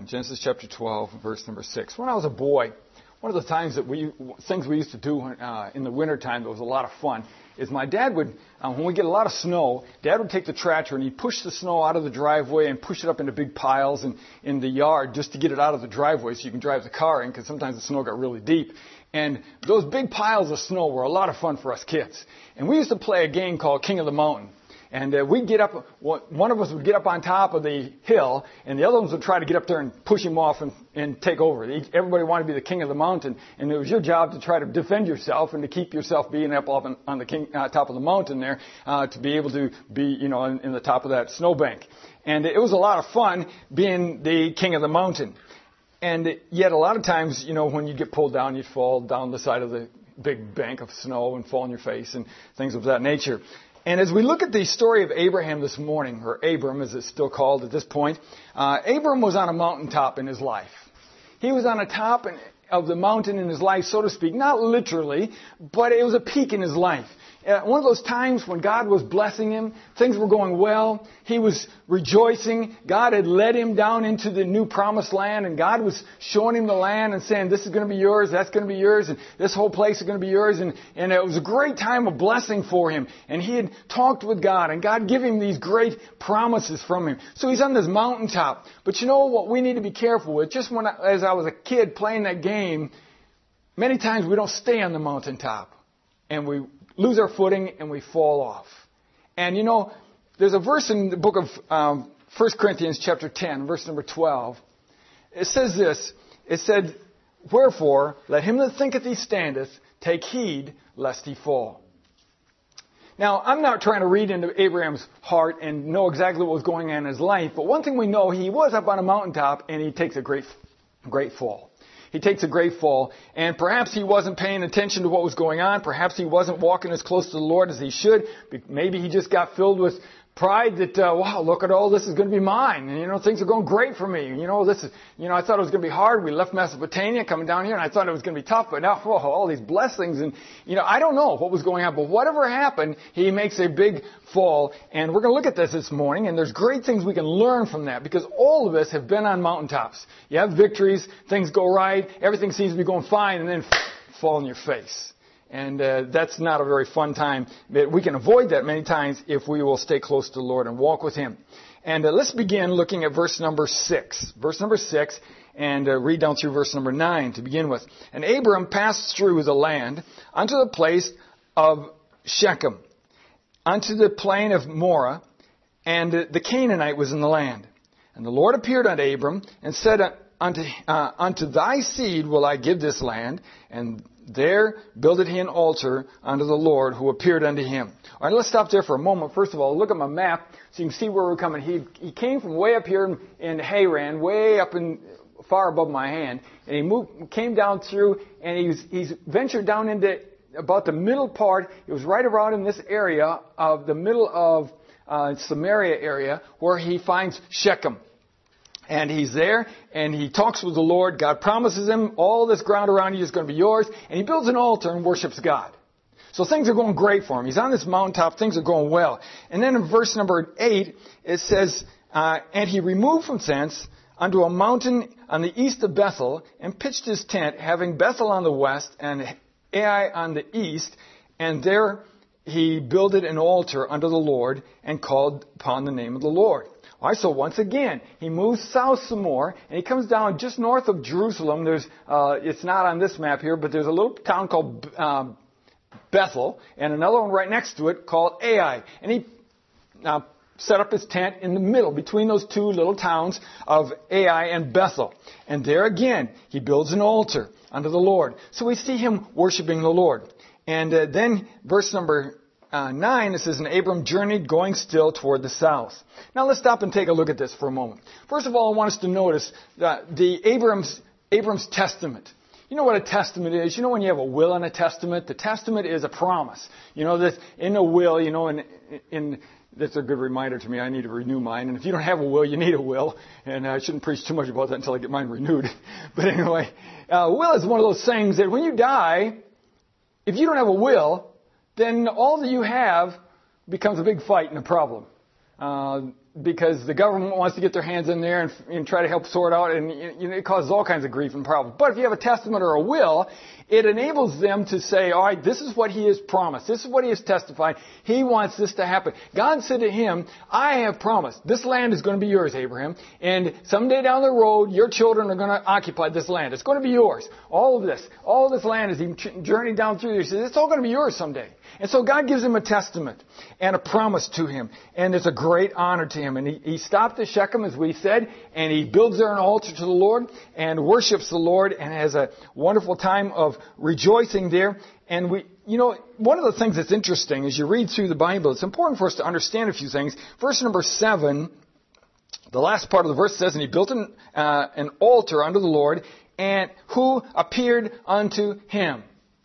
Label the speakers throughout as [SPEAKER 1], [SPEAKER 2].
[SPEAKER 1] Genesis chapter 12, verse number 6. When I was a boy, one of the things we used to do in the wintertime that was a lot of fun is my dad would, when we get a lot of snow, Dad would take the tractor and he'd push the snow out of the driveway and push it up into big piles in the yard just to get it out of the driveway so you can drive the car in, because sometimes the snow got really deep. And those big piles of snow were a lot of fun for us kids. And we used to play a game called King of the Mountain. And we'd get up, one of us would get up on top of the hill, and the other ones would try to get up there and push him off and take over. Everybody wanted to be the king of the mountain, and it was your job to try to defend yourself and to keep yourself being up on the top of the mountain there, to be able to be, in the top of that snowbank. And it was a lot of fun being the king of the mountain. And yet a lot of times, when you get pulled down, you'd fall down the side of the big bank of snow and fall on your face and things of that nature. And as we look at the story of Abraham this morning, or Abram as it's still called at this point, Abram was on a mountaintop in his life. He was on a top of the mountain in his life, so to speak, not literally, but it was a peak in his life. One of those times when God was blessing him, things were going well, he was rejoicing, God had led him down into the new promised land, and God was showing him the land and saying, this is going to be yours, that's going to be yours, and this whole place is going to be yours, and it was a great time of blessing for him, and he had talked with God, and God gave him these great promises from him. So he's on this mountaintop, but you know what we need to be careful with? Just as I was a kid playing that game, many times we don't stay on the mountaintop, and we lose our footing and we fall off. And there's a verse in the book of 1 Corinthians chapter 10, verse number 12. It says this. It said, wherefore, let him that thinketh he standeth take heed lest he fall. Now, I'm not trying to read into Abraham's heart and know exactly what was going on in his life, but one thing we know, he was up on a mountaintop and he takes a great fall. He takes a great fall, and perhaps he wasn't paying attention to what was going on. Perhaps he wasn't walking as close to the Lord as he should. Maybe he just got filled with pride that, wow, look at all this is going to be mine. And, things are going great for me. I thought it was going to be hard. We left Mesopotamia coming down here, and I thought it was going to be tough. But now, all these blessings. And, I don't know what was going on. But whatever happened, he makes a big fall. And we're going to look at this morning. And there's great things we can learn from that, because all of us have been on mountaintops. You have victories. Things go right. Everything seems to be going fine. And then fall on your face. And that's not a very fun time. But we can avoid that many times if we will stay close to the Lord and walk with Him. And let's begin looking at verse number 6. Verse number 6, and read down through verse number 9 to begin with. And Abram passed through the land unto the place of Shechem, unto the plain of Moreh, and the Canaanite was in the land. And the Lord appeared unto Abram and said, unto thy seed will I give this land, and there builded he an altar unto the Lord who appeared unto him. All right, let's stop there for a moment. First of all, look at my map so you can see where we're coming. He came from way up here in Haran, way up far above my hand, and he came down through, and he's ventured down into about the middle part. It was right around in this area of the middle of Samaria area where he finds Shechem. And he's there, and he talks with the Lord. God promises him, all this ground around you is going to be yours. And he builds an altar and worships God. So things are going great for him. He's on this mountaintop. Things are going well. And then in verse number 8, it says, and he removed from thence unto a mountain on the east of Bethel, and pitched his tent, having Bethel on the west and Ai on the east. And there he builded an altar unto the Lord, and called upon the name of the Lord. All right, so once again, he moves south some more, and he comes down just north of Jerusalem. There's, it's not on this map here, but there's a little town called Bethel, and another one right next to it called Ai. And he set up his tent in the middle between those two little towns of Ai and Bethel. And there again, he builds an altar unto the Lord. So we see him worshiping the Lord. And then verse number 9, it says, and Abram journeyed, going still toward the south. Now let's stop and take a look at this for a moment. First of all, I want us to notice that Abram's testament. You know what a testament is? You know when you have a will and a testament? The testament is a promise. That in a will, in that's a good reminder to me. I need to renew mine. And if you don't have a will, you need a will. And I shouldn't preach too much about that until I get mine renewed. But anyway, will is one of those things that when you die, if you don't have a will, then all that you have becomes a big fight and a problem. because the government wants to get their hands in there and try to help sort out, and it causes all kinds of grief and problems. But if you have a testament or a will, it enables them to say, all right, this is what he has promised. This is what he has testified. He wants this to happen. God said to him, I have promised. This land is going to be yours, Abraham. And someday down the road, your children are going to occupy this land. It's going to be yours. All of this land as he journeyed down through there, he says, it's all going to be yours someday. And so God gives him a testament and a promise to him. And it's a great honor to him. And he stopped at Shechem, as we said, and he builds there an altar to the Lord and worships the Lord and has a wonderful time of rejoicing there. And one of the things that's interesting as you read through the Bible, it's important for us to understand a few things. Verse number 7, the last part of the verse says, and he built an altar unto the Lord, and who appeared unto him.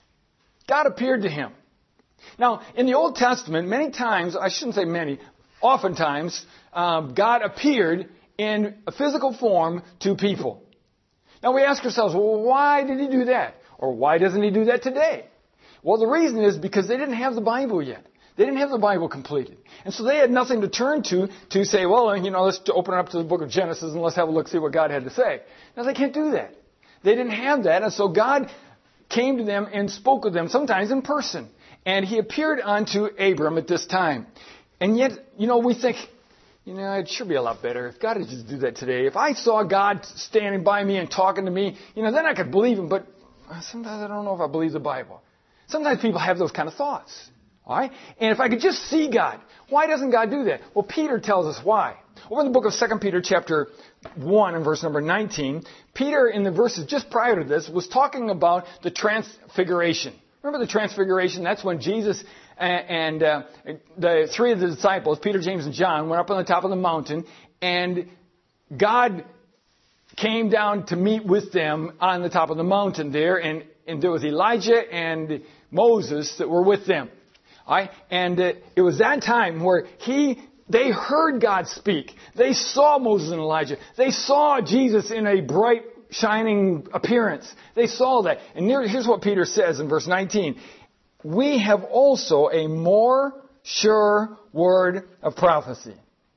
[SPEAKER 1] God appeared to him. Now, in the Old Testament, many times, I shouldn't say many, oftentimes, God appeared in a physical form to people. Now we ask ourselves, well, why did he do that? Or why doesn't he do that today? Well, the reason is because they didn't have the Bible yet. They didn't have the Bible completed. And so they had nothing to turn to say, well, let's open it up to the book of Genesis and let's have a look, see what God had to say. Now they can't do that. They didn't have that. And so God came to them and spoke with them, sometimes in person. And he appeared unto Abram at this time. And yet, we think, it should be a lot better if God would just do that today. If I saw God standing by me and talking to me, then I could believe him. But sometimes I don't know if I believe the Bible. Sometimes people have those kind of thoughts. All right? And if I could just see God, why doesn't God do that? Well, Peter tells us why. Over in the book of 2 Peter chapter 1 and verse number 19, Peter in the verses just prior to this was talking about the transfiguration. Remember the transfiguration? That's when Jesus and the three of the disciples, Peter, James, and John, went up on the top of the mountain, and God came down to meet with them on the top of the mountain there, and there was Elijah and Moses that were with them. All right? And it was that time where they heard God speak. They saw Moses and Elijah. They saw Jesus in a bright, shining appearance. They saw that. And here's what Peter says in verse 19. We have also a more sure word of prophecy.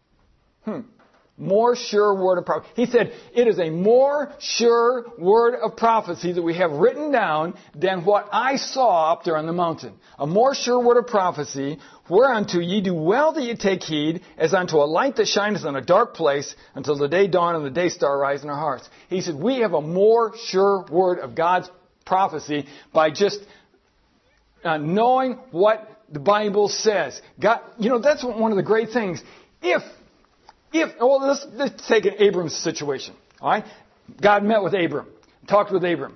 [SPEAKER 1] More sure word of prophecy. He said, it is a more sure word of prophecy that we have written down than what I saw up there on the mountain. A more sure word of prophecy, whereunto ye do well that ye take heed, as unto a light that shineth in a dark place, until the day dawn and the day star rise in our hearts. He said, we have a more sure word of God's prophecy by just knowing what the Bible says. God, that's one of the great things. Let's take an Abram's situation. All right? God met with Abram, talked with Abram.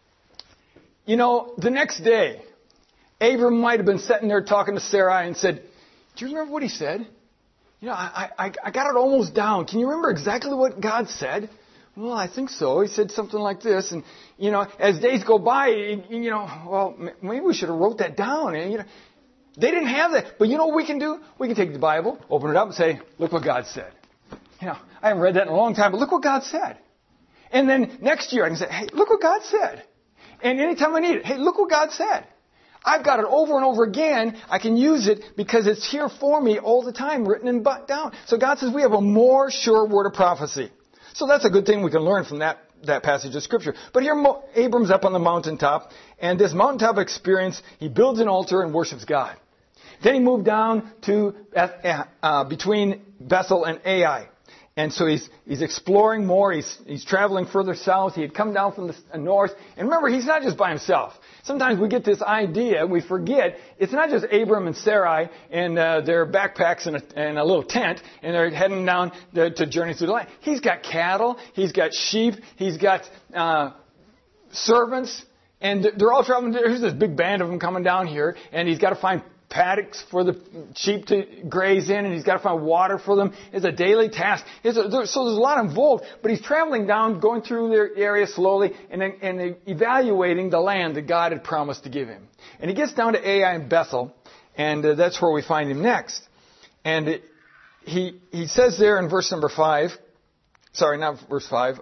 [SPEAKER 1] The next day, Abram might have been sitting there talking to Sarai and said, do you remember what he said? I got it almost down. Can you remember exactly what God said? Well, I think so. He said something like this. And, as days go by, maybe we should have wrote that down. And, they didn't have that. But you know what we can do? We can take the Bible, open it up and say, look what God said. I haven't read that in a long time, but look what God said. And then next year I can say, hey, look what God said. And anytime I need it, hey, look what God said. I've got it over and over again. I can use it because it's here for me all the time, written and down. So God says we have a more sure word of prophecy. So that's a good thing we can learn from that passage of Scripture. But here Abram's up on the mountaintop, and this mountaintop experience, he builds an altar and worships God. Then he moved down to between Bethel and Ai. And so he's exploring more. He's traveling further south. He had come down from the north. And remember, he's not just by himself. Sometimes we get this idea, we forget, it's not just Abram and Sarai and their backpacks and a little tent, and they're heading down to journey through the land. He's got cattle. He's got sheep. He's got servants. And they're all traveling. There's this big band of them coming down here, and he's got to find paddocks for the sheep to graze in, and he's got to find water for them. It's a daily task. So there's a lot involved, but he's traveling down, going through their area slowly, and evaluating the land that God had promised to give him. And he gets down to Ai and Bethel, and that's where we find him next. And he says there in verse number 5, sorry, not verse 5,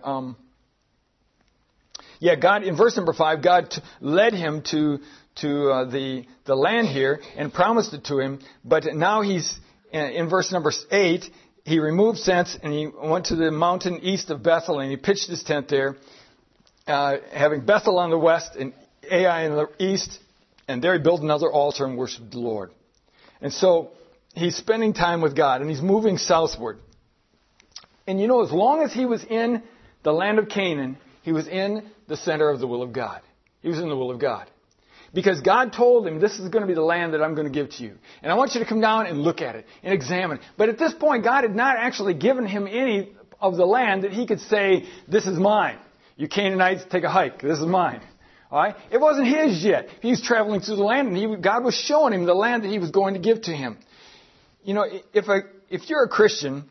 [SPEAKER 1] God, in verse number 5, God led him to the land here and promised it to him. But now he's in verse number 8. he removed thence and he went to the mountain east of Bethel and he pitched his tent there, having Bethel on the west and Ai in the east. And there he built another altar and worshiped the Lord. And so he's spending time with God and he's moving southward. And you know, as long as he was in the land of Canaan, he was in the center of the will of God. He was in the will of God. Because God told him, this is going to be the land that I'm going to give to you. And I want you to come down and look at it and examine it. But at this point, God had not actually given him any of the land that he could say, this is mine. You Canaanites, take a hike. This is mine. All right? It wasn't his yet. He was traveling through the land, and God was showing him the land that he was going to give to him. You know, if you're a Christian,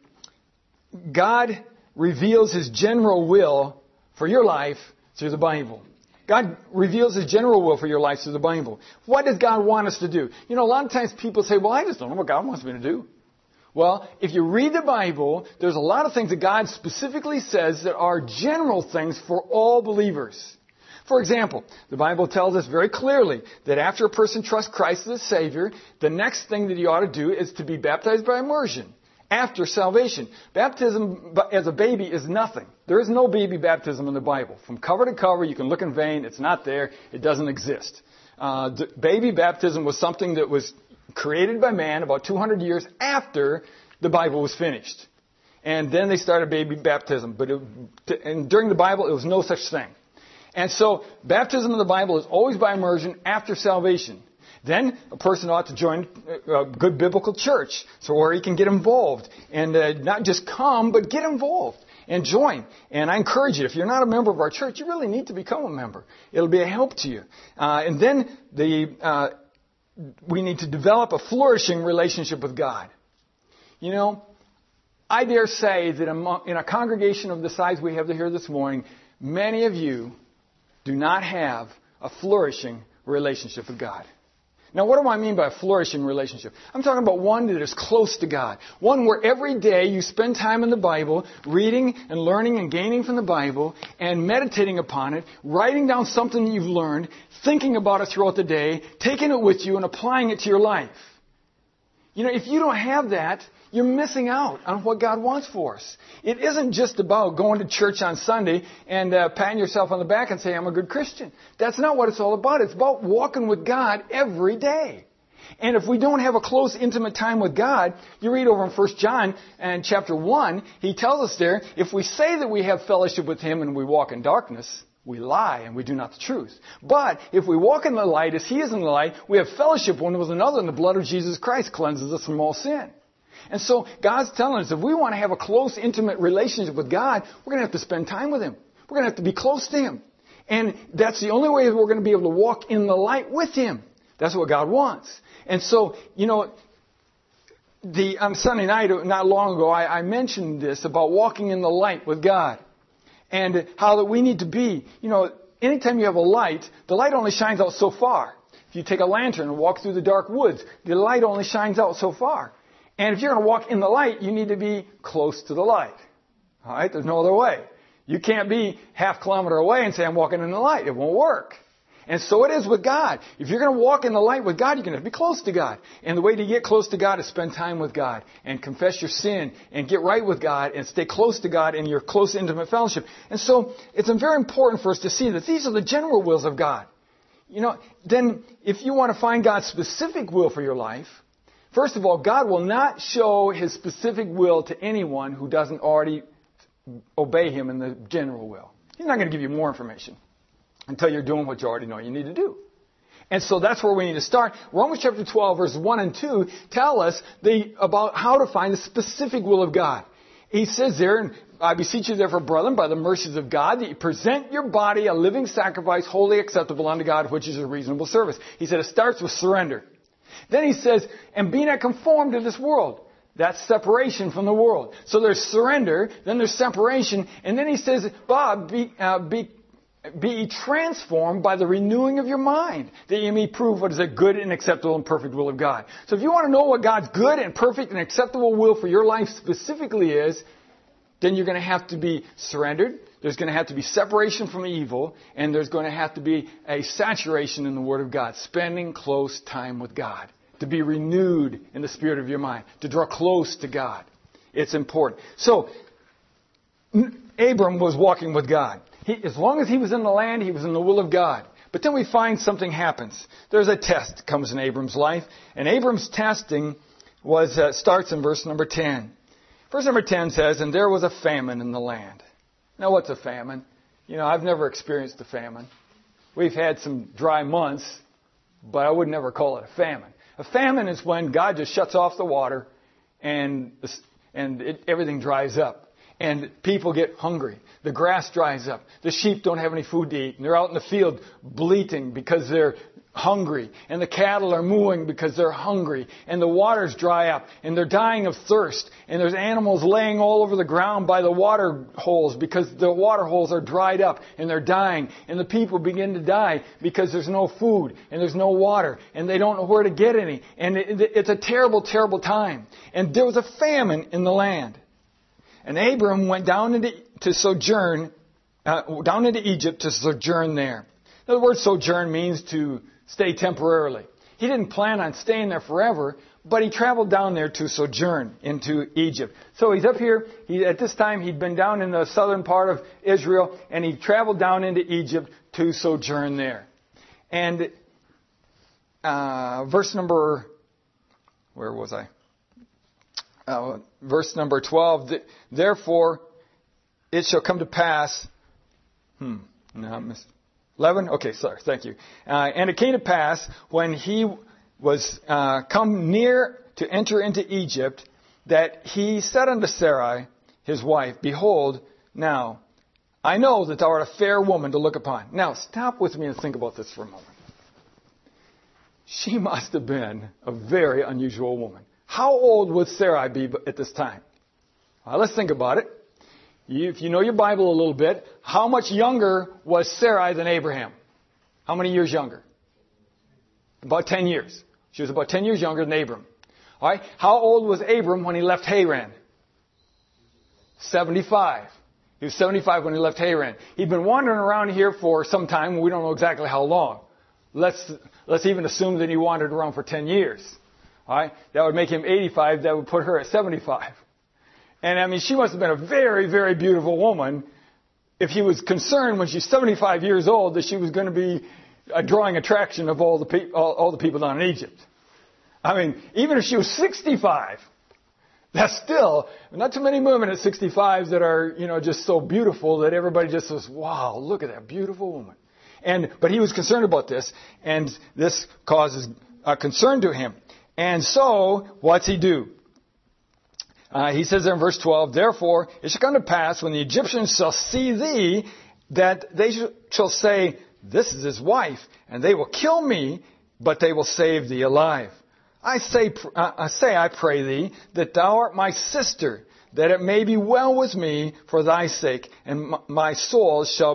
[SPEAKER 1] God reveals his general will for your life through the Bible. God reveals his general will for your life through the Bible. What does God want us to do? You know, a lot of times people say, well, I just don't know what God wants me to do. Well, if you read the Bible, there's a lot of things that God specifically says that are general things for all believers. For example, the Bible tells us very clearly that after a person trusts Christ as Savior, the next thing that he ought to do is to be baptized by immersion after salvation. Baptism as a baby is nothing. There is no baby baptism in the Bible. From cover to cover, you can look in vain. It's not there. It doesn't exist. Baby baptism was something that was created by man about 200 years after the Bible was finished. And then they started baby baptism. But during the Bible, it was no such thing. And so baptism in the Bible is always by immersion after salvation. Then a person ought to join a good biblical church, so where he can get involved and not just come, but get involved and join. And I encourage you, if you're not a member of our church, you really need to become a member. It'll be a help to you. And then we need to develop a flourishing relationship with God. You know, I dare say that in a congregation of the size we have here this morning, many of you do not have a flourishing relationship with God. Now, what do I mean by a flourishing relationship? I'm talking about one that is close to God. One where every day you spend time in the Bible, reading and learning and gaining from the Bible, and meditating upon it, writing down something that you've learned, thinking about it throughout the day, taking it with you and applying it to your life. You know, if you don't have that, you're missing out on what God wants for us. It isn't just about going to church on Sunday and patting yourself on the back and saying, I'm a good Christian. That's not what it's all about. It's about walking with God every day. And if we don't have a close, intimate time with God, you read over in 1 John and chapter 1, he tells us there, if we say that we have fellowship with him and we walk in darkness, we lie and we do not the truth. But if we walk in the light as he is in the light, we have fellowship one with another, and the blood of Jesus Christ cleanses us from all sin. And so God's telling us if we want to have a close, intimate relationship with God, we're going to have to spend time with him. We're going to have to be close to him. And that's the only way that we're going to be able to walk in the light with him. That's what God wants. And so, you know, on Sunday night, not long ago, I mentioned this about walking in the light with God. And how that we need to be, you know, anytime you have a light, the light only shines out so far. If you take a lantern and walk through the dark woods, the light only shines out so far. And if you're going to walk in the light, you need to be close to the light. All right? There's no other way. You can't be half kilometer away and say, I'm walking in the light. It won't work. And so it is with God. If you're going to walk in the light with God, you're going to be close to God. And the way to get close to God is spend time with God and confess your sin and get right with God and stay close to God in your close, intimate fellowship. And so it's very important for us to see that these are the general wills of God. You know, then if you want to find God's specific will for your life, first of all, God will not show his specific will to anyone who doesn't already obey him in the general will. He's not going to give you more information until you're doing what you already know you need to do. And so that's where we need to start. Romans chapter 12, verses 1 and 2 tell us about how to find the specific will of God. He says there, and I beseech you therefore, brethren, by the mercies of God, that you present your body a living sacrifice, wholly acceptable unto God, which is a reasonable service. He said it starts with surrender. Then he says, and be not conformed to this world. That's separation from the world. So there's surrender, then there's separation, and then he says, be ye transformed by the renewing of your mind, that you may prove what is a good and acceptable and perfect will of God. So if you want to know what God's good and perfect and acceptable will for your life specifically is, then you're going to have to be surrendered. There's going to have to be separation from evil, and there's going to have to be a saturation in the Word of God, spending close time with God, to be renewed in the spirit of your mind, to draw close to God. It's important. So, Abram was walking with God. As long as he was in the land, he was in the will of God. But then we find something happens. There's a test that comes in Abram's life. And Abram's testing starts in verse number 10. Verse number 10 says, and there was a famine in the land. Now, what's a famine? I've never experienced a famine. We've had some dry months, but I would never call it a famine. A famine is when God just shuts off the water and everything dries up. And people get hungry. The grass dries up. The sheep don't have any food to eat. And they're out in the field bleating because they're hungry. And the cattle are mooing because they're hungry. And the waters dry up. And they're dying of thirst. And there's animals laying all over the ground by the water holes because the water holes are dried up. And they're dying. And the people begin to die because there's no food. And there's no water. And they don't know where to get any. And it's a terrible, terrible time. And there was a famine in the land. And Abram went down into Egypt to sojourn there. Now, the word sojourn means to stay temporarily. He didn't plan on staying there forever, but he traveled down there to sojourn into Egypt. So he's up here. At this time, he'd been down in the southern part of Israel, and he traveled down into Egypt to sojourn there. And verse number 12, therefore it shall come to pass, 11? Okay, sorry, thank you. And it came to pass when he was come near to enter into Egypt, that he said unto Sarai, his wife, behold, now, I know that thou art a fair woman to look upon. Now, stop with me and think about this for a moment. She must have been a very unusual woman. How old would Sarai be at this time? Let's think about it. If you know your Bible a little bit, how much younger was Sarai than Abraham? How many years younger? About 10 years. She was about 10 years younger than Abram. All right. How old was Abram when he left Haran? 75. He was 75 when he left Haran. He'd been wandering around here for some time. We don't know exactly how long. Let's even assume that he wandered around for 10 years. All right. That would make him 85. That would put her at 75. And she must have been a very, very beautiful woman if he was concerned when she's 75 years old that she was going to be a drawing attraction of all the people down in Egypt. Even if she was 65, that's still not too many women at 65 that are, just so beautiful that everybody just says, wow, look at that beautiful woman. But he was concerned about this, and this causes concern to him. And so, what's he do? He says there in verse 12, therefore it shall come to pass when the Egyptians shall see thee, that they shall say, this is his wife, and they will kill me, but they will save thee alive. I pray thee, that thou art my sister, that it may be well with me for thy sake, and my soul shall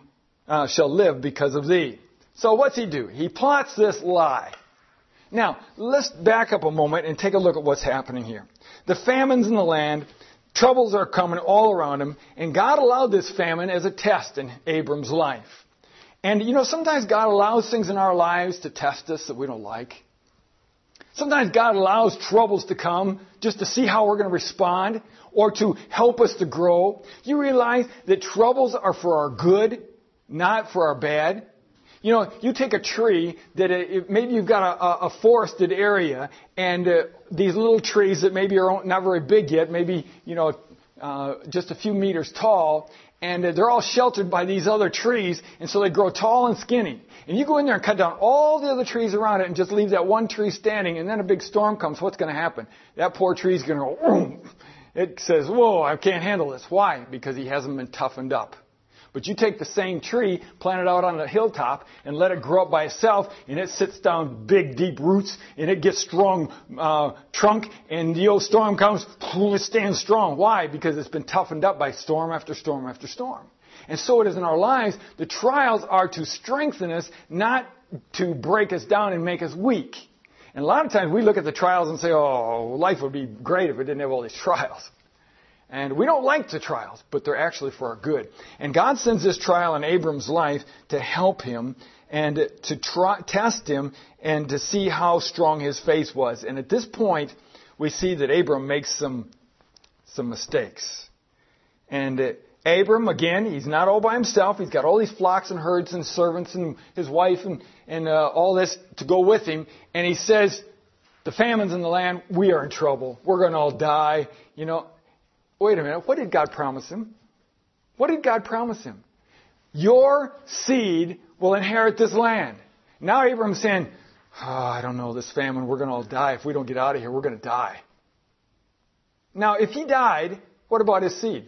[SPEAKER 1] live because of thee. So what's he do? He plots this lie. Now, let's back up a moment and take a look at what's happening here. The famine's in the land, troubles are coming all around him, and God allowed this famine as a test in Abram's life. And sometimes God allows things in our lives to test us that we don't like. Sometimes God allows troubles to come just to see how we're going to respond or to help us to grow. You realize that troubles are for our good, not for our bad. You take a tree that maybe you've got a forested area, and these little trees that maybe are not very big yet, maybe just a few meters tall, and they're all sheltered by these other trees, and so they grow tall and skinny. And you go in there and cut down all the other trees around it and just leave that one tree standing, and then a big storm comes. What's going to happen? That poor tree is going to go, boom. It says, whoa, I can't handle this. Why? Because he hasn't been toughened up. But you take the same tree, plant it out on a hilltop, and let it grow up by itself, and it sits down big, deep roots, and it gets strong trunk, and the old storm comes, it stands strong. Why? Because it's been toughened up by storm after storm after storm. And so it is in our lives. The trials are to strengthen us, not to break us down and make us weak. And a lot of times we look at the trials and say, oh, life would be great if it didn't have all these trials. And we don't like the trials, but they're actually for our good. And God sends this trial in Abram's life to help him and to test him and to see how strong his faith was. And at this point, we see that Abram makes some some mistakes. And Abram, again, he's not all by himself. He's got all these flocks and herds and servants and his wife and all this to go with him. And he says, the famine's in the land. We are in trouble. We're going to all die. You know, wait a minute. What did God promise him? What did God promise him? Your seed will inherit this land. Now Abram's saying, I don't know, this famine, we're going to all die. If we don't get out of here, we're going to die. Now, if he died, what about his seed?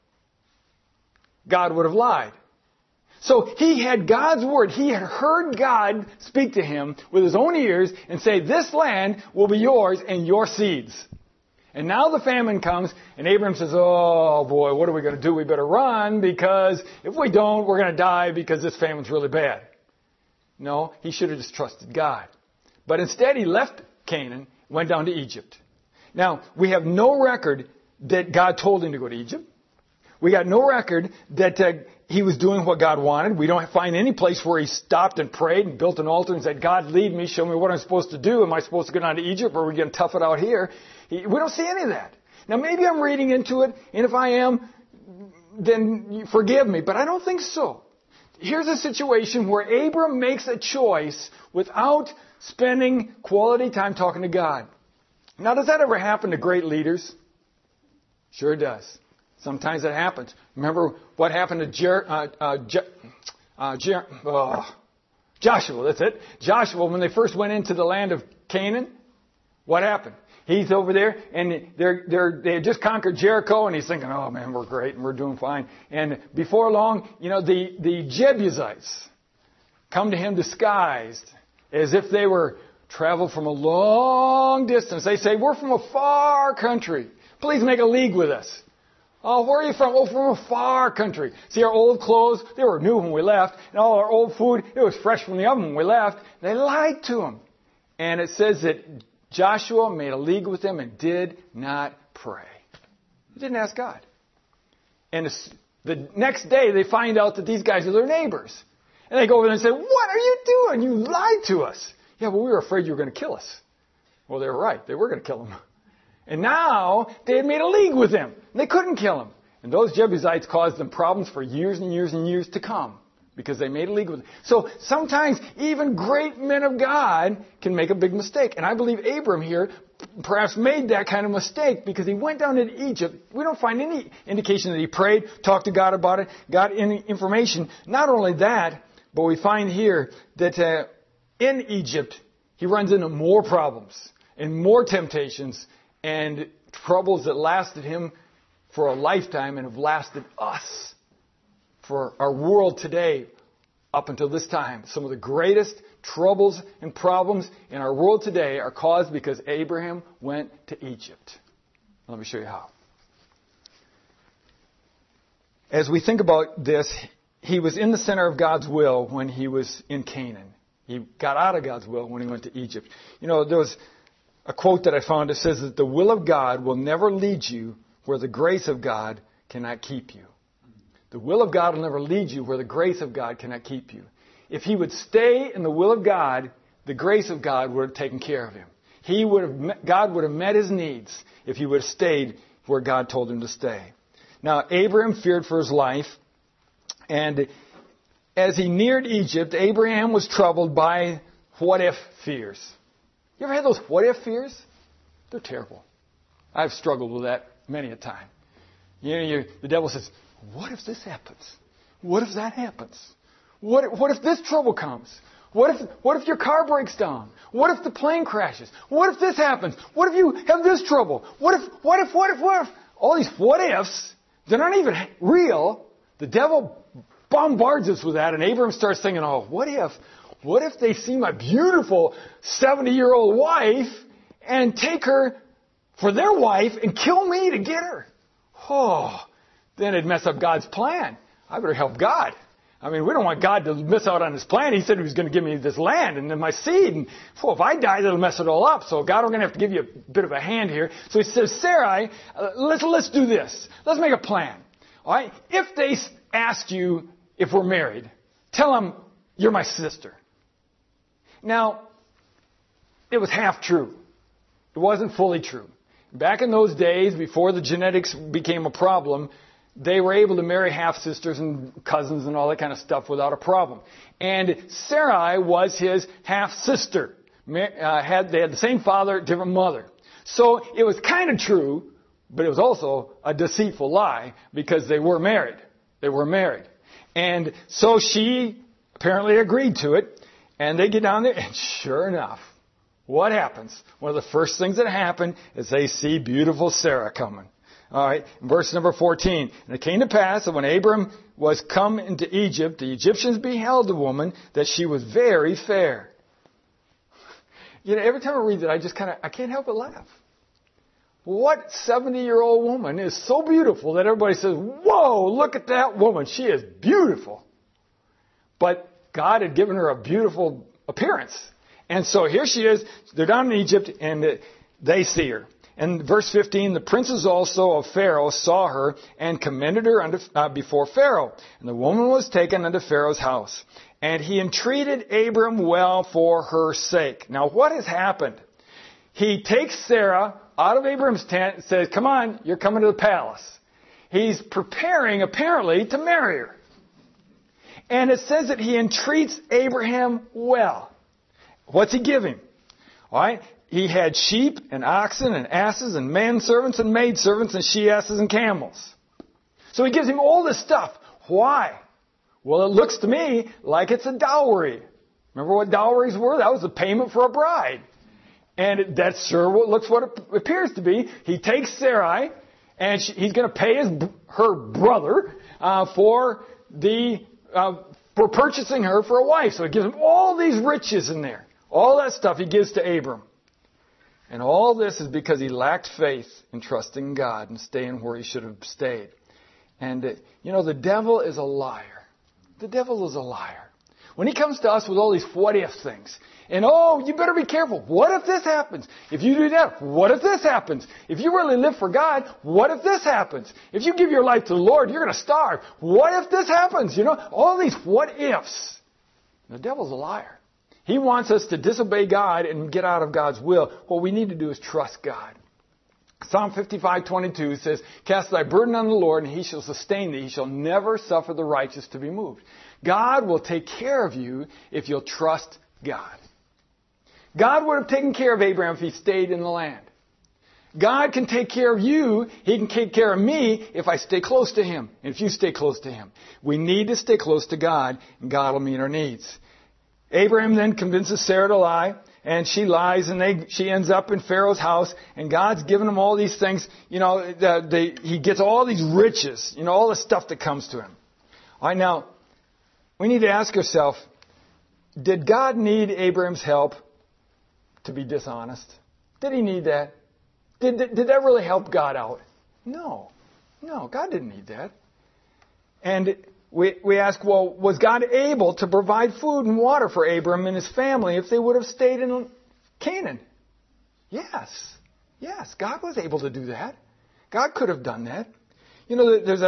[SPEAKER 1] God would have lied. So he had God's word. He had heard God speak to him with his own ears and say, this land will be yours and your seeds. And now the famine comes, and Abram says, oh boy, what are we going to do? We better run, because if we don't, we're going to die because this famine's really bad. No, he should have just trusted God. But instead he left Canaan, went down to Egypt. Now, we have no record that God told him to go to Egypt. We got no record that he was doing what God wanted. We don't find any place where he stopped and prayed and built an altar and said, God, lead me, show me what I'm supposed to do. Am I supposed to go down to Egypt, or are we going to tough it out here? We don't see any of that. Now, maybe I'm reading into it, and if I am, then forgive me, but I don't think so. Here's a situation where Abram makes a choice without spending quality time talking to God. Now, does that ever happen to great leaders? Sure does. Sometimes it happens. Remember what happened to Joshua, that's it. Joshua, when they first went into the land of Canaan, what happened? He's over there, and they had just conquered Jericho, and he's thinking, oh man, we're great, and we're doing fine. And before long, you know, the Jebusites come to him disguised as if they were traveled from a long distance. They say, we're from a far country. Please make a league with us. Oh, where are you from? Oh, from a far country. See, our old clothes, they were new when we left. And all our old food, it was fresh from the oven when we left. They lied to him. And it says that Joshua made a league with them and did not pray. He didn't ask God. And the next day, they find out that these guys are their neighbors. And they go over there and say, what are you doing? You lied to us. Yeah, well, we were afraid you were going to kill us. Well, they were right. They were going to kill him. And now they had made a league with him. They couldn't kill him. And those Jebusites caused them problems for years and years and years to come, because they made a league with him. So sometimes even great men of God can make a big mistake. And I believe Abram here perhaps made that kind of mistake because he went down into Egypt. We don't find any indication that he prayed, talked to God about it, got any information. Not only that, but we find here that in Egypt he runs into more problems and more temptations and troubles that lasted him for a lifetime and have lasted us for our world today up until this time. Some of the greatest troubles and problems in our world today are caused because Abraham went to Egypt. Let me show you how. As we think about this, he was in the center of God's will when he was in Canaan. He got out of God's will when he went to Egypt. You know, there was a quote that I found that says that the will of God will never lead you where the grace of God cannot keep you. The will of God will never lead you where the grace of God cannot keep you. If he would stay in the will of God, the grace of God would have taken care of him. God would have met his needs if he would have stayed where God told him to stay. Now, Abraham feared for his life, and as he neared Egypt, Abraham was troubled by what-if fears. You ever had those what-if fears? They're terrible. I've struggled with that many a time. You know, the devil says, what if this happens? What if that happens? What if this trouble comes? What if your car breaks down? What if the plane crashes? What if this happens? What if you have this trouble? What if? All these what-ifs, they're not even real. The devil bombards us with that, and Abraham starts thinking, oh, what if they see my beautiful 70-year-old wife and take her for their wife and kill me to get her? Oh, then it'd mess up God's plan. I better help God. I mean, we don't want God to miss out on his plan. He said he was going to give me this land and then my seed. And if I die, that'll mess it all up. So God, we're going to have to give you a bit of a hand here. So he says, Sarai, let's do this. Let's make a plan. All right? If they ask you if we're married, tell them you're my sister. Now, it was half true. It wasn't fully true. Back in those days, before the genetics became a problem, they were able to marry half-sisters and cousins and all that kind of stuff without a problem. And Sarai was his half-sister. They had the same father, different mother. So it was kind of true, but it was also a deceitful lie because they were married. They were married. And so she apparently agreed to it. And they get down there, and sure enough, what happens? One of the first things that happen is they see beautiful Sarah coming. All right, verse number 14. And it came to pass that when Abram was come into Egypt, the Egyptians beheld the woman, that she was very fair. You know, every time I read that, I can't help but laugh. What 70-year-old woman is so beautiful that everybody says, whoa, look at that woman. She is beautiful. But God had given her a beautiful appearance. And so here she is. They're down in Egypt, and they see her. And verse 15, the princes also of Pharaoh saw her and commended her before Pharaoh. And the woman was taken unto Pharaoh's house. And he entreated Abram well for her sake. Now what has happened? He takes Sarah out of Abram's tent and says, come on, you're coming to the palace. He's preparing, apparently, to marry her. And it says that he entreats Abraham well. What's he giving? All right. He had sheep and oxen and asses and manservants and maidservants and she-asses and camels. So he gives him all this stuff. Why? Well, it looks to me like it's a dowry. Remember what dowries were? That was the payment for a bride. And that's sure what it appears to be. He takes Sarai, and he's going to pay her brother for purchasing her for a wife. So he gives him all these riches in there. All that stuff he gives to Abram. And all this is because he lacked faith in trusting God and staying where he should have stayed. And, the devil is a liar. The devil is a liar. When he comes to us with all these what-if things, and, you better be careful. What if this happens? If you do that, what if this happens? If you really live for God, what if this happens? If you give your life to the Lord, you're going to starve. What if this happens? All these what-ifs. The devil's a liar. He wants us to disobey God and get out of God's will. What we need to do is trust God. Psalm 55:22 says, cast thy burden on the Lord, and he shall sustain thee. He shall never suffer the righteous to be moved. God will take care of you if you'll trust God. God would have taken care of Abraham if he stayed in the land. God can take care of you. He can take care of me if I stay close to him. And if you stay close to him. We need to stay close to God, and God will meet our needs. Abraham then convinces Sarah to lie, and she lies, and she ends up in Pharaoh's house, and God's given him all these things. He gets all these riches, all the stuff that comes to him. All right, now, we need to ask ourselves, did God need Abraham's help to be dishonest? Did he need that? Did that really help God out? No, God didn't need that. And we ask, well, was God able to provide food and water for Abram and his family if they would have stayed in Canaan? Yes, God was able to do that. God could have done that. There's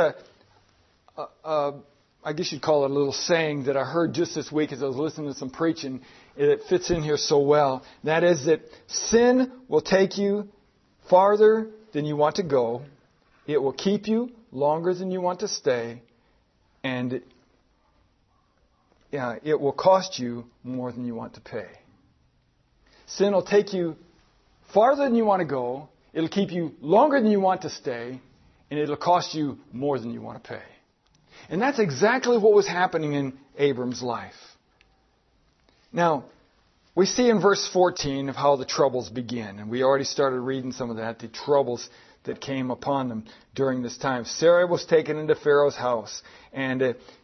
[SPEAKER 1] I guess you'd call it a little saying that I heard just this week as I was listening to some preaching. It fits in here so well. That is that sin will take you farther than you want to go. It will keep you longer than you want to stay. And it will cost you more than you want to pay. Sin will take you farther than you want to go. It'll keep you longer than you want to stay. And it'll cost you more than you want to pay. And that's exactly what was happening in Abram's life. Now, we see in verse 14 of how the troubles begin. And we already started reading some of that, the troubles that came upon them during this time. Sarah was taken into Pharaoh's house. And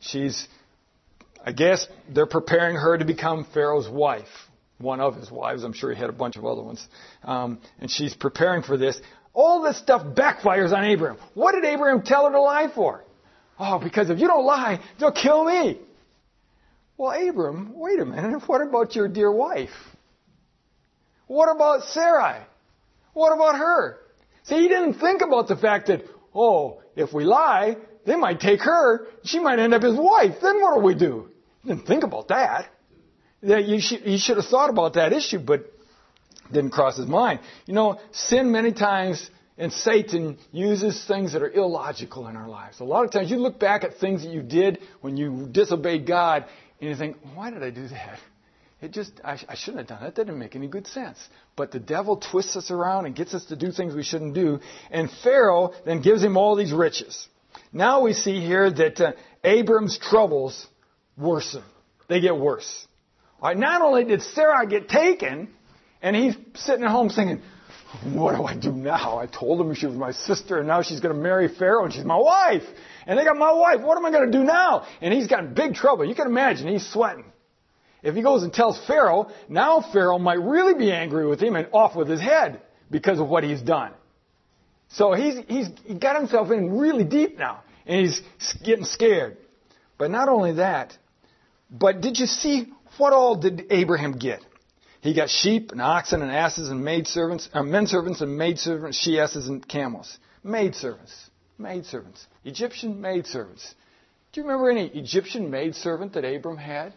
[SPEAKER 1] I guess they're preparing her to become Pharaoh's wife. One of his wives. I'm sure he had a bunch of other ones. And she's preparing for this. All this stuff backfires on Abraham. What did Abraham tell her to lie for? Oh, because if you don't lie, they'll kill me. Well, Abram, wait a minute. What about your dear wife? What about Sarai? What about her? See, he didn't think about the fact that, if we lie, they might take her. She might end up his wife. Then what do we do? He didn't think about that. You should have thought about that issue, but Didn't cross his mind. Sin many times, and Satan uses things that are illogical in our lives. A lot of times you look back at things that you did when you disobeyed God, and you think, why did I do that? I shouldn't have done that. That didn't make any good sense. But the devil twists us around and gets us to do things we shouldn't do. And Pharaoh then gives him all these riches. Now we see here that Abram's troubles worsen. They get worse. All right, not only did Sarah get taken, and he's sitting at home thinking, what do I do now? I told him she was my sister, and now she's going to marry Pharaoh, and she's my wife. And they got my wife. What am I going to do now? And he's got big trouble. You can imagine. He's sweating. If he goes and tells Pharaoh, now Pharaoh might really be angry with him and off with his head because of what he's done. So he got himself in really deep now, and he's getting scared. But not only that, but did you see what all did Abraham get? He got sheep and oxen and asses and maidservants, men servants and maidservants, she-asses and camels. Maidservants. Egyptian maidservants. Do you remember any Egyptian maidservant that Abram had?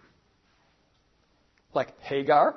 [SPEAKER 1] Like Hagar?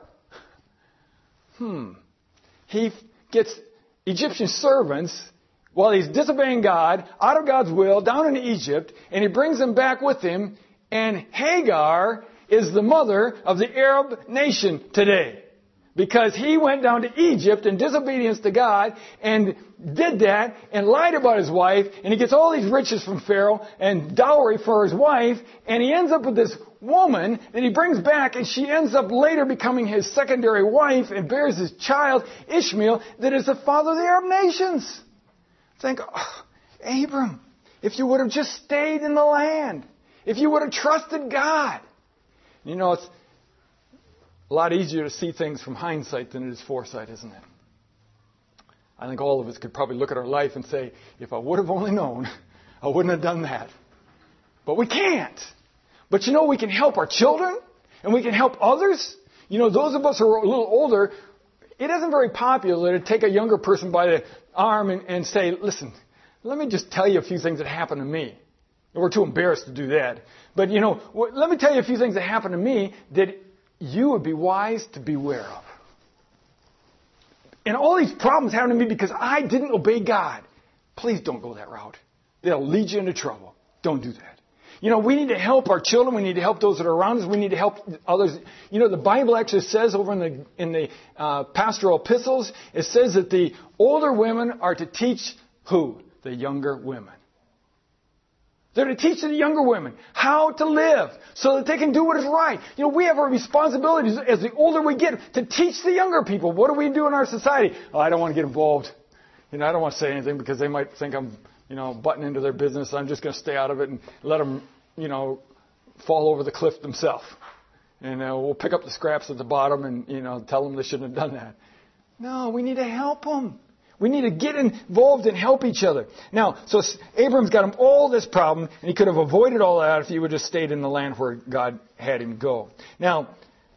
[SPEAKER 1] He gets Egyptian servants while he's disobeying God, out of God's will, down into Egypt, and he brings them back with him, and Hagar is the mother of the Arab nation today. Because he went down to Egypt in disobedience to God and did that and lied about his wife, and he gets all these riches from Pharaoh and dowry for his wife, and he ends up with this woman that he brings back, and she ends up later becoming his secondary wife and bears his child, Ishmael, that is the father of the Arab nations. Think, Abram, if you would have just stayed in the land, if you would have trusted God. It's a lot easier to see things from hindsight than it is foresight, isn't it? I think all of us could probably look at our life and say, if I would have only known, I wouldn't have done that. But we can't. But we can help our children, and we can help others. Those of us who are a little older, it isn't very popular to take a younger person by the arm and say, listen, let me just tell you a few things that happened to me. We're too embarrassed to do that. But, let me tell you a few things that happened to me that you would be wise to beware of. And all these problems happened to me because I didn't obey God. Please don't go that route. They'll lead you into trouble. Don't do that. We need to help our children. We need to help those that are around us. We need to help others. The Bible actually says over in the pastoral epistles, it says that the older women are to teach who? The younger women. They're to teach the younger women how to live so that they can do what is right. We have a responsibility as the older we get to teach the younger people. What do we do in our society? I don't want to get involved. I don't want to say anything because they might think I'm, butting into their business. I'm just going to stay out of it and let them, fall over the cliff themselves. And we'll pick up the scraps at the bottom and, tell them they shouldn't have done that. No, we need to help them. We need to get involved and help each other. Now, so Abram's got him all this problem, and he could have avoided all that if he would have just stayed in the land where God had him go. Now,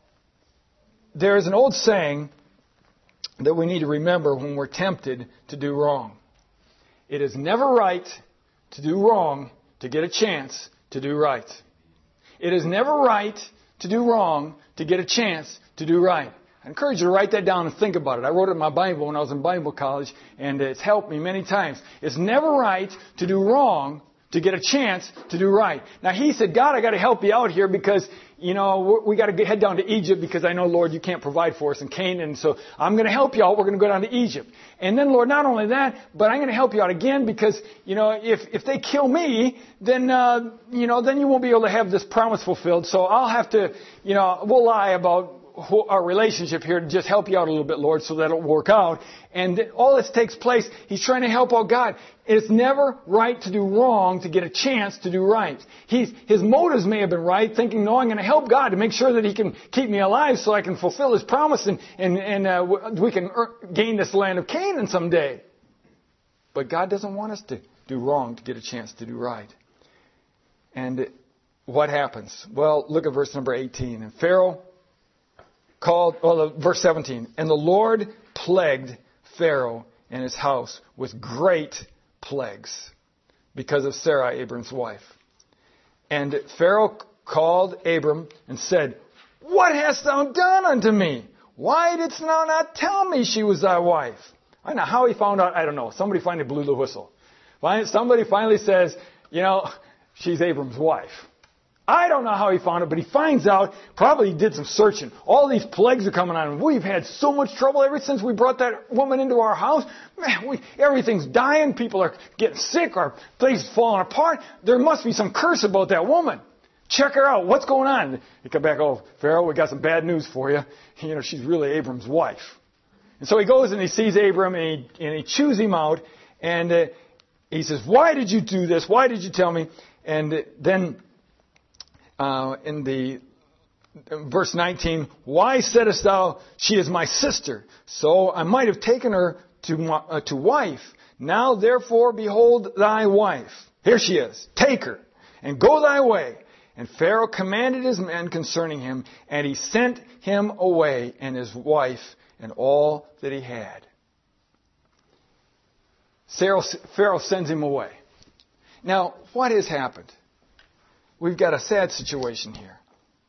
[SPEAKER 1] there's an old saying that we need to remember when we're tempted to do wrong. It is never right to do wrong to get a chance to do right. It is never right to do wrong to get a chance to do right. I encourage you to write that down and think about it. I wrote it in my Bible when I was in Bible college, and it's helped me many times. It's never right to do wrong to get a chance to do right. Now, he said, God, I got to help you out here because, we got to head down to Egypt because I know, Lord, you can't provide for us in Canaan, so I'm going to help you out. We're going to go down to Egypt. And then, Lord, not only that, but I'm going to help you out again because, if they kill me, then you won't be able to have this promise fulfilled. So I'll have to, we'll lie about our relationship here to just help you out a little bit, Lord, so that it'll work out. And all this takes place, he's trying to help out God. It's never right to do wrong to get a chance to do right. His motives may have been right, thinking, no, I'm going to help God to make sure that he can keep me alive so I can fulfill his promise and we can gain this land of Canaan someday. But God doesn't want us to do wrong to get a chance to do right. And what happens? Well, look at verse number 18. And Pharaoh verse 17, and the Lord plagued Pharaoh and his house with great plagues because of Sarai, Abram's wife. And Pharaoh called Abram and said, what hast thou done unto me? Why didst thou not tell me she was thy wife? I know how he found out. I don't know. Somebody finally blew the whistle. Somebody finally says, she's Abram's wife. I don't know how he found it, but he finds out. Probably he did some searching. All these plagues are coming on. We've had so much trouble ever since we brought that woman into our house. Man, everything's dying. People are getting sick. Our place is falling apart. There must be some curse about that woman. Check her out. What's going on? He come back, Pharaoh, we got some bad news for you. She's really Abram's wife. And so he goes and he sees Abram and he chews him out. And he says, why did you do this? Why did you tell me? And then in verse 19, why saidest thou, she is my sister? So I might have taken her to wife. Now therefore behold thy wife. Here she is. Take her and go thy way. And Pharaoh commanded his men concerning him, and he sent him away and his wife and all that he had. Pharaoh sends him away. Now, what has happened? We've got a sad situation here.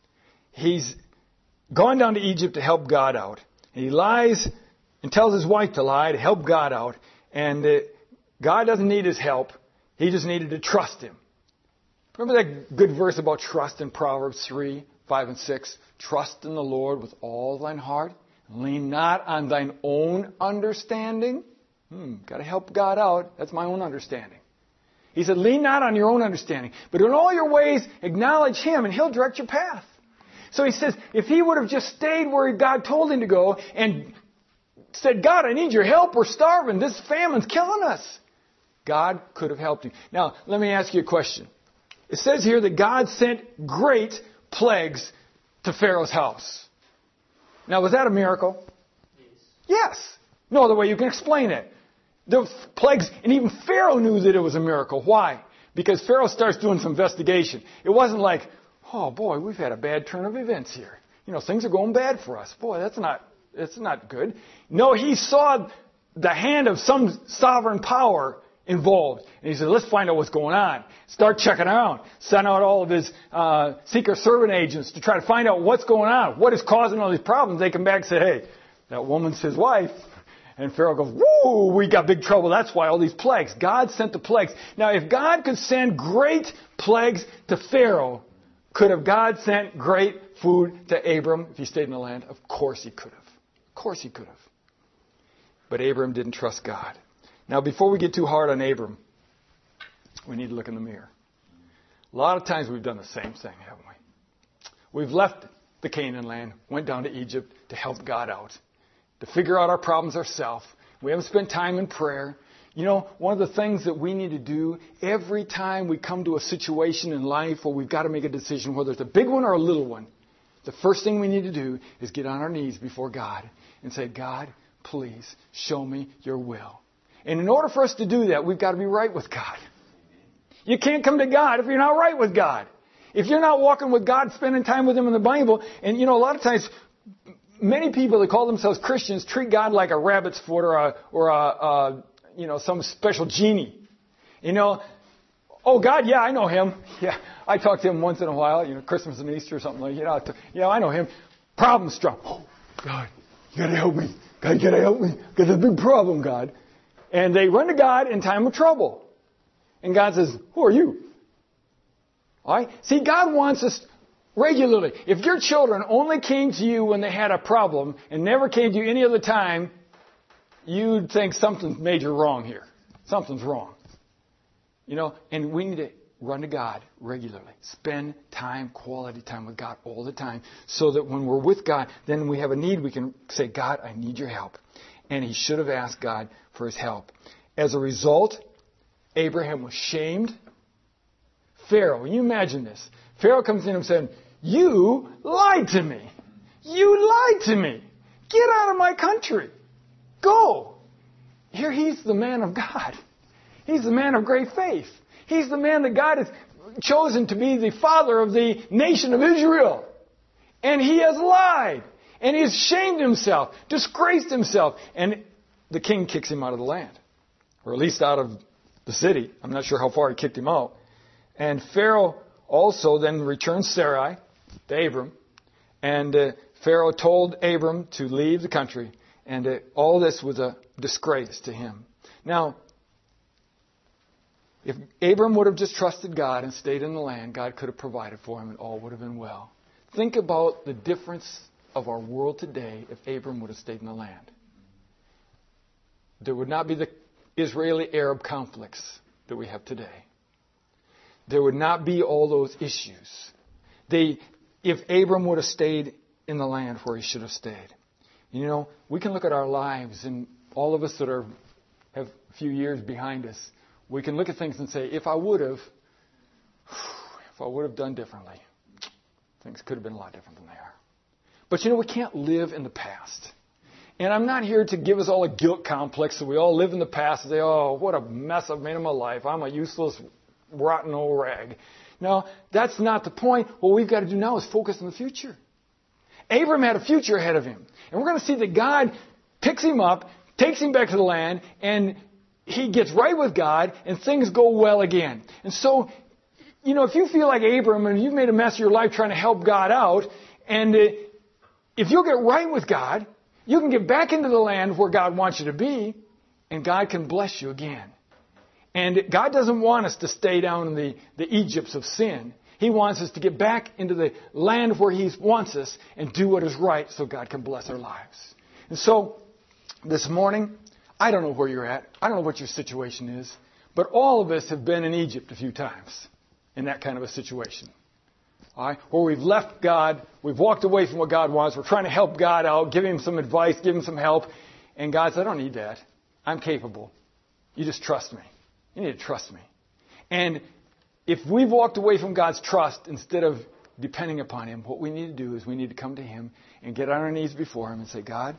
[SPEAKER 1] He's gone down to Egypt to help God out. And he lies and tells his wife to lie to help God out. And God doesn't need his help. He just needed to trust him. Remember that good verse about trust in Proverbs 3, 5, and 6? Trust in the Lord with all thine heart. Lean not on thine own understanding. Got to help God out. That's my own understanding. He said, lean not on your own understanding, but in all your ways acknowledge him and he'll direct your path. So he says, if he would have just stayed where God told him to go and said, God, I need your help. We're starving. This famine's killing us. God could have helped him. Now, let me ask you a question. It says here that God sent great plagues to Pharaoh's house. Now, was that a miracle? Yes. No other way you can explain it. The plagues, and even Pharaoh knew that it was a miracle. Why? Because Pharaoh starts doing some investigation. It wasn't like, oh boy, we've had a bad turn of events here. Things are going bad for us. Boy, that's not good. No, he saw the hand of some sovereign power involved. And he said, let's find out what's going on. Start checking around. Send out all of his secret servant agents to try to find out what's going on. What is causing all these problems? They come back and say, hey, that woman's his wife. And Pharaoh goes, woo, we got big trouble. That's why all these plagues. God sent the plagues. Now, if God could send great plagues to Pharaoh, could have God sent great food to Abram if he stayed in the land? Of course he could have. Of course he could have. But Abram didn't trust God. Now, before we get too hard on Abram, we need to look in the mirror. A lot of times we've done the same thing, haven't we? We've left the Canaan land, went down to Egypt to help God out, to figure out our problems ourselves. We haven't spent time in prayer. One of the things that we need to do every time we come to a situation in life where we've got to make a decision, whether it's a big one or a little one, the first thing we need to do is get on our knees before God and say, God, please show me your will. And in order for us to do that, we've got to be right with God. You can't come to God if you're not right with God. If you're not walking with God, spending time with him in the Bible, and a lot of times, many people that call themselves Christians treat God like a rabbit's foot or some special genie. Oh God, yeah, I know him. Yeah, I talk to him once in a while, Christmas and Easter or something like that. I know him. Problem struck. Oh, God, you gotta help me. God, you gotta help me. Got a big problem, God. And they run to God in time of trouble. And God says, who are you? All right? See, God wants us regularly. If your children only came to you when they had a problem and never came to you any other time, you'd think something's major wrong here. Something's wrong. And we need to run to God regularly. Spend time, quality time with God all the time, so that when we're with God, then we have a need, we can say, God, I need your help. And he should have asked God for his help. As a result, Abraham was shamed. Pharaoh, can you imagine this? Pharaoh comes in and said, you lied to me. You lied to me. Get out of my country. Go. Here he's the man of God. He's the man of great faith. He's the man that God has chosen to be the father of the nation of Israel. And he has lied. And he has shamed himself, disgraced himself. And the king kicks him out of the land. Or at least out of the city. I'm not sure how far he kicked him out. And Pharaoh also then returns Sarai to Abram. And Pharaoh told Abram to leave the country, and all this was a disgrace to him. Now, if Abram would have just trusted God and stayed in the land, God could have provided for him and all would have been well. Think about the difference of our world today if Abram would have stayed in the land. There would not be the Israeli-Arab conflicts that we have today. There would not be all those issues. If Abram would have stayed in the land where he should have stayed. You know, we can look at our lives, and all of us that have a few years behind us, we can look at things and say, if I would have done differently, things could have been a lot different than they are. But you know, we can't live in the past. And I'm not here to give us all a guilt complex so we all live in the past and say, oh, what a mess I've made of my life. I'm a useless, rotten old rag. No, that's not the point. What we've got to do now is focus on the future. Abram had a future ahead of him. And we're going to see that God picks him up, takes him back to the land, and he gets right with God, and things go well again. And so, you know, if you feel like Abram and you've made a mess of your life trying to help God out, and if you'll get right with God, you can get back into the land where God wants you to be, and God can bless you again. And God doesn't want us to stay down in the Egypts of sin. He wants us to get back into the land where He wants us and do what is right so God can bless our lives. And so, this morning, I don't know where you're at. I don't know what your situation is. But all of us have been in Egypt a few times in that kind of a situation. All right? Where we've left God, we've walked away from what God wants, we're trying to help God out, give Him some advice, give Him some help. And God says, I don't need that. I'm capable. You just trust me. You need to trust me. And if we've walked away from God's trust instead of depending upon Him, what we need to do is we need to come to Him and get on our knees before Him and say, God,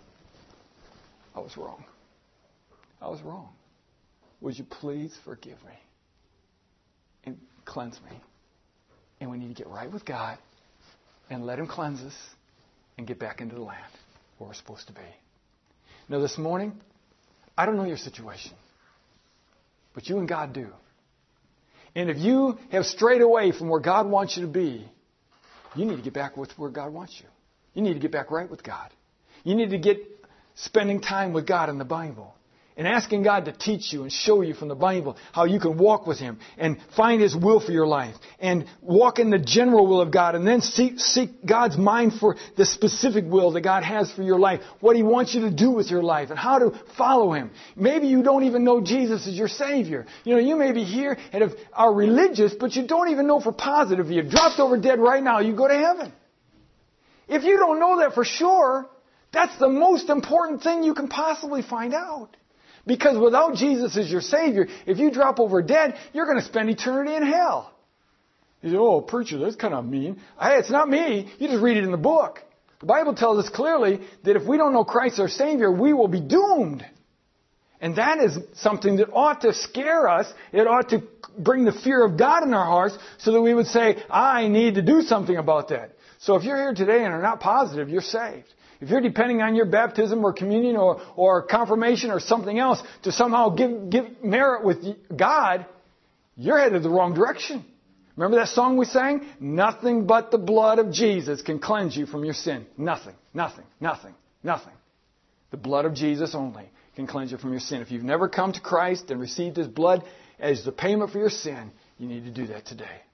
[SPEAKER 1] I was wrong. I was wrong. Would you please forgive me and cleanse me? And we need to get right with God and let Him cleanse us and get back into the land where we're supposed to be. Now this morning, I don't know your situation, but you and God do. And if you have strayed away from where God wants you to be, you need to get back with where God wants you. You need to get back right with God. You need to get spending time with God in the Bible and asking God to teach you and show you from the Bible how you can walk with Him and find His will for your life and walk in the general will of God and then seek God's mind for the specific will that God has for your life, what He wants you to do with your life and how to follow Him. Maybe you don't even know Jesus as your Savior. You know, you may be here and are religious, but you don't even know for positive if you dropped over dead right now, you go to heaven. If you don't know that for sure, that's the most important thing you can possibly find out. Because without Jesus as your Savior, if you drop over dead, you're going to spend eternity in hell. You say, oh, preacher, that's kind of mean. Hey, it's not me. You just read it in the book. The Bible tells us clearly that if we don't know Christ our Savior, we will be doomed. And that is something that ought to scare us. It ought to bring the fear of God in our hearts so that we would say, I need to do something about that. So if you're here today and are not positive, you're saved. If you're depending on your baptism or communion or confirmation or something else to somehow give merit with God, you're headed the wrong direction. Remember that song we sang? Nothing but the blood of Jesus can cleanse you from your sin. Nothing, nothing, nothing, nothing. The blood of Jesus only can cleanse you from your sin. If you've never come to Christ and received His blood as the payment for your sin, you need to do that today.